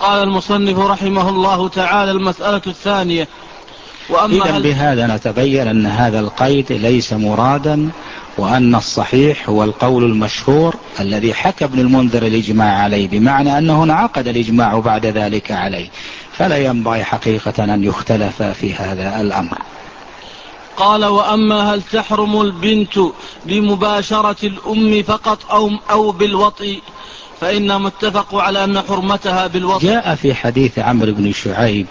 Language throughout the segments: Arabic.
قال المصنف رحمه الله تعالى: المسألة الثانية. إذن بهذا نتبين أن هذا القيد ليس مرادا، وأن الصحيح هو القول المشهور الذي حكى ابن المنذر الإجماع عليه، بمعنى أنه انعقد الإجماع بعد ذلك عليه، فلا ينبغي حقيقة أن يختلف في هذا الأمر. قال: وأما هل تحرم البنت بمباشرة الأم فقط أو بالوطء، فإن متفق على أن حرمتها بالوطء. جاء في حديث عمرو بن شعيب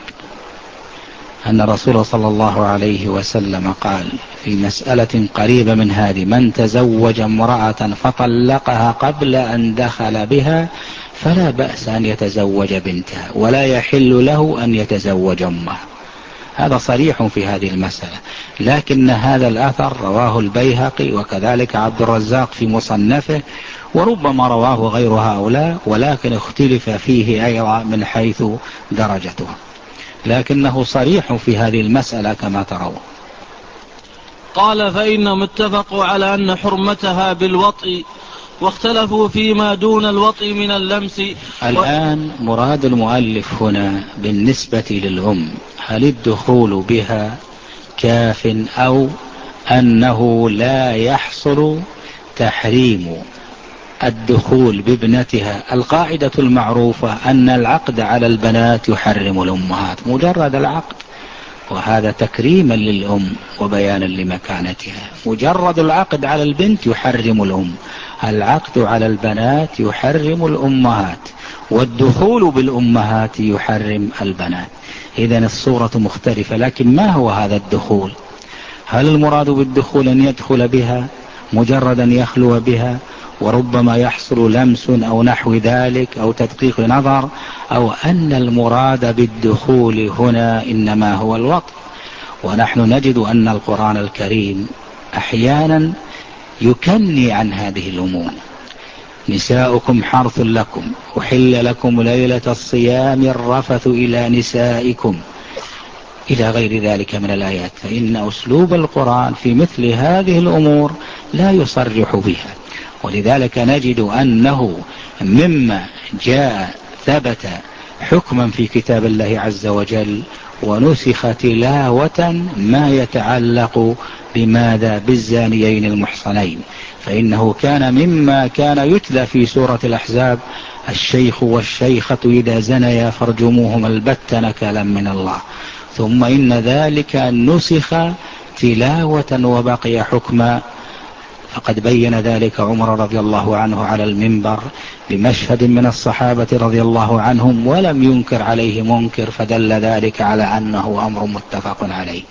أن الرسول صلى الله عليه وسلم قال في مسألة قريبة من هذه: من تزوج امرأة فطلقها قبل أن دخل بها فلا بأس أن يتزوج بنتها، ولا يحل له أن يتزوج أمها. هذا صريح في هذه المسألة، لكن هذا الأثر رواه البيهقي وكذلك عبد الرزاق في مصنفه، وربما رواه غير هؤلاء، ولكن اختلف فيه أيضا من حيث درجته، لكنه صريح في هذه المسألة كما ترون. قال: فإنهم اتفقوا على أن حرمتها بالوطء، واختلفوا فيما دون الوطء من اللمس. الآن مراد المؤلف هنا بالنسبة للأم، هل الدخول بها كاف، أو أنه لا يحصل تحريم الدخول بابنتها؟ القاعدة المعروفة أن العقد على البنات يحرم الأمهات، مجرد العقد، وهذا تكريما للأم وبيانا لمكانتها. مجرد العقد على البنت يحرم الأم، العقد على البنات يحرم الأمهات، والدخول بالأمهات يحرم البنات. إذن الصورة مختلفة، لكن ما هو هذا الدخول؟ هل المراد بالدخول أن يدخل بها مجرد أن يخلو بها، وربما يحصل لمس أو نحو ذلك أو تدقيق نظر، أو أن المراد بالدخول هنا إنما هو الوطء؟ ونحن نجد أن القرآن الكريم أحيانا يكني عن هذه الأمور: نساؤكم حرث لكم، أحل لكم ليلة الصيام الرفث إلى نسائكم، إلى غير ذلك من الآيات. فإن أسلوب القرآن في مثل هذه الأمور لا يصرح بها، ولذلك نجد أنه مما جاء ثبت حكما في كتاب الله عز وجل ونسخ تلاوة ما يتعلق بماذا؟ بالزانيين المحصنين. فإنه كان مما كان يتلى في سورة الأحزاب: الشيخ والشيخة إذا زنيا فارجموهما البتة نكالا من الله. ثم إن ذلك نسخ تلاوة وبقي حكما، فقد بين ذلك عمر رضي الله عنه على المنبر بمشهد من الصحابة رضي الله عنهم، ولم ينكر عليه منكر، فدل ذلك على أنه أمر متفق عليه.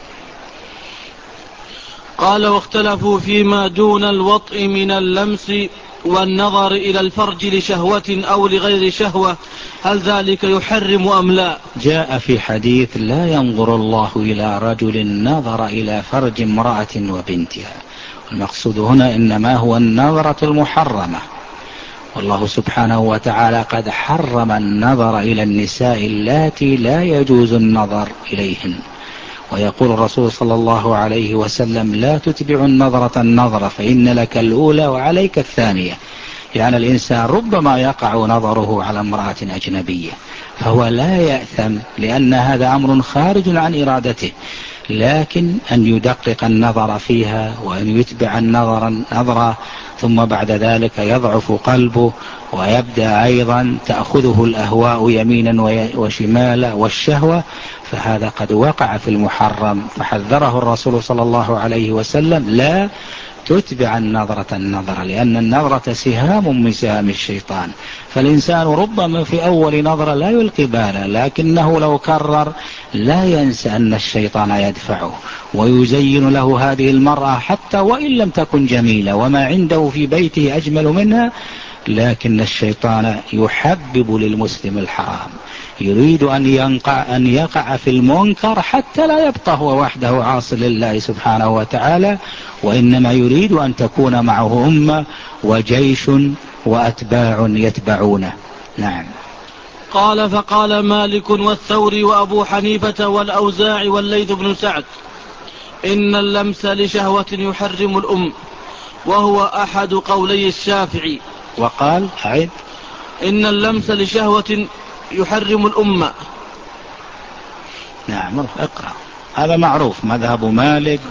قال: واختلفوا فيما دون الوطء من اللمس والنظر إلى الفرج لشهوة أو لغير شهوة، هل ذلك يحرم أم لا؟ جاء في حديث: لا ينظر الله إلى رجل نظر إلى فرج امرأة وبنتها. المقصود هنا إنما هو النظرة المحرمة، والله سبحانه وتعالى قد حرم النظر إلى النساء اللاتي لا يجوز النظر إليهن. ويقول الرسول صلى الله عليه وسلم: لا تتبع النظرة النظرة فإن لك الأولى وعليك الثانية. يعني الإنسان ربما يقع نظره على امرأة أجنبية، فهو لا يأثم لأن هذا أمر خارج عن إرادته، لكن أن يدقق النظر فيها وأن يتبع النظر نظرة، ثم بعد ذلك يضعف قلبه ويبدأ أيضا تأخذه الأهواء يمينا وشمالا والشهوة، فهذا قد وقع في المحرم. فحذره الرسول صلى الله عليه وسلم: لا تتبع النظرة النظرة، لأن النظرة سهام من سهام الشيطان. فالإنسان ربما في أول نظرة لا يلقي بالا، لكنه لو كرر لا ينسى أن الشيطان يدفعه ويزين له هذه المرأة حتى وإن لم تكن جميلة وما عنده في بيته أجمل منها، لكن الشيطان يحبب للمسلم الحرام، يريد أن يقع في المنكر حتى لا يبقى هو وحده عاصي لله سبحانه وتعالى، وإنما يريد أن تكون معه أمة وجيش وأتباع يتبعونه. نعم. قال: فقال مالك والثوري وأبو حنيفة والأوزاع والليث بن سعد: إن اللمس لشهوة يحرم الأم، وهو أحد قولي الشافعي. وقال: أعد. إن اللمس لشهوة يحرم الأمة. نعم اقرأ. هذا معروف مذهب مالك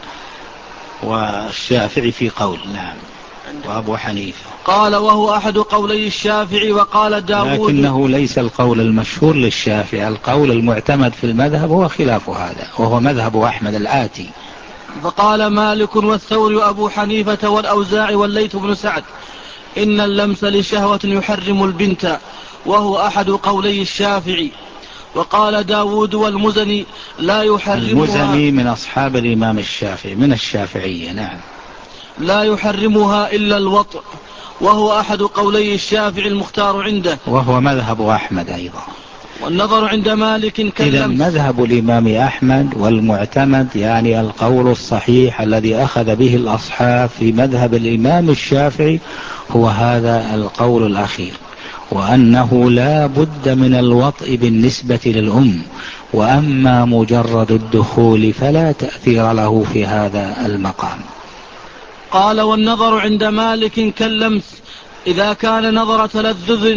والشافعي في قول. نعم. وأبو حنيفة قال وهو أحد قولي الشافعي. وقال داود لكنه ليس القول المشهور للشافعي. القول المعتمد في المذهب هو خلاف هذا، وهو مذهب أحمد الآتي. فقال مالك والثوري وأبو حنيفة والأوزاعي والليث بن سعد إن اللمس لشهوة يحرم البنت، وهو أحد قولي الشافعي. وقال داود والمزني لا يحرمها. المزني من أصحاب الإمام الشافعي من الشافعية. نعم. لا يحرمها إلا الوطء، وهو أحد قولي الشافعي المختار عنده، وهو مذهب أحمد أيضا. والنظر عند مالك كاللمس. إذا مذهب الإمام أحمد والمعتمد يعني القول الصحيح الذي أخذ به الأصحاب في مذهب الإمام الشافعي هو هذا القول الأخير، وأنه لا بد من الوطء بالنسبة للأم، وأما مجرد الدخول فلا تأثير له في هذا المقام. قال والنظر عند مالك كاللمس إذا كان نظر تلذذ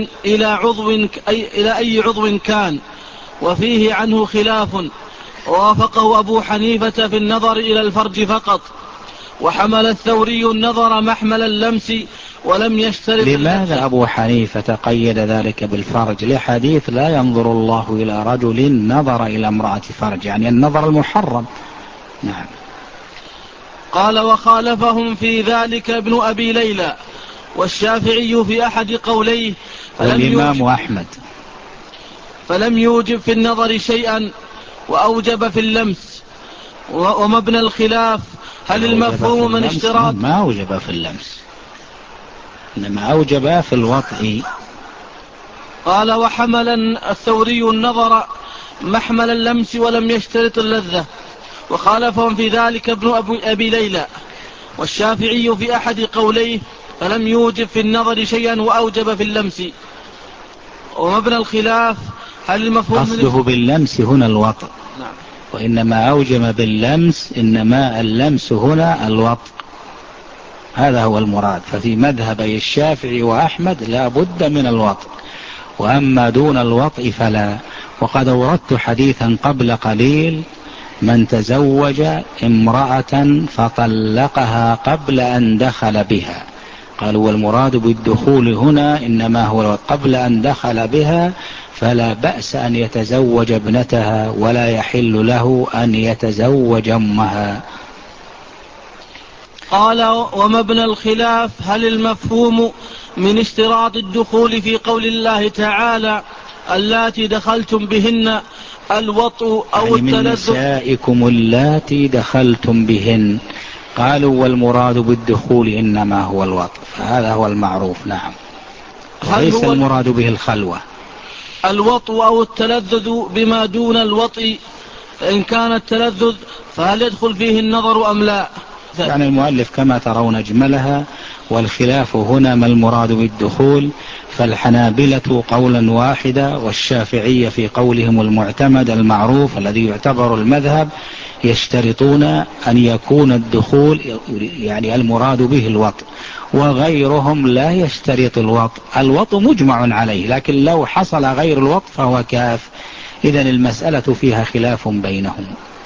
إلى أي عضو كان، وفيه عنه خلاف. ووافقه أبو حنيفة في النظر إلى الفرج فقط، وحمل الثوري النظر محمل اللمس ولم يشترط. لماذا أبو حنيفة قيد ذلك بالفرج؟ لحديث لا ينظر الله إلى رجل نظر إلى امرأة فرج، يعني النظر المحرم. نعم. قال وخالفهم في ذلك ابن أبي ليلى والشافعي في أحد قوليه والإمام أحمد فلم يوجب في النظر شيئا وأوجب في اللمس. ومبنى الخلاف هل المفهوم من اشتراط. ما أوجب في اللمس، إنما أوجب في الوطء. قال وحمل الثوري النظر محمل اللمس ولم يشترط اللذة، وخالفهم في ذلك ابن أبي ليلى والشافعي في أحد قوليه فلم يوجب في النظر شيئا وأوجب في اللمس. ومبنى الخلاف هل المفهوم قصده باللمس هنا الوطء. نعم. وإنما أوجب باللمس إنما اللمس هنا الوطء، هذا هو المراد. ففي مذهبي الشافعي وأحمد لا بد من الوطء، وأما دون الوطء فلا. وقد أوردت حديثا قبل قليل من تزوج امرأة فطلقها قبل أن دخل بها، قالوا والمراد بالدخول هنا إنما هو قبل أن دخل بها، فلا بأس أن يتزوج ابنتها ولا يحل له أن يتزوج أمها. قال ومبنى الخلاف هل المفهوم من اشتراط الدخول في قول الله تعالى اللاتي دخلتم بهن الوطء أو يعني من نسائكم اللاتي دخلتم بهن، قالوا والمراد بالدخول إنما هو الوطء، فهذا هو المعروف. نعم. وليس المراد به الخلوة. الوطء أو التلذذ بما دون الوطء، إن كان التلذذ فهل يدخل فيه النظر أم لا؟ يعني المؤلف كما ترون أجملها، والخلاف هنا ما المراد بالدخول. فالحنابلة قولا واحدا، والشافعية في قولهم المعتمد المعروف الذي يعتبر المذهب يشترطون أن يكون الدخول يعني المراد به الوطء، وغيرهم لا يشترط الوطء. الوطء مجمع عليه، لكن لو حصل غير الوطء فهو كاف. إذن المسألة فيها خلاف بينهم.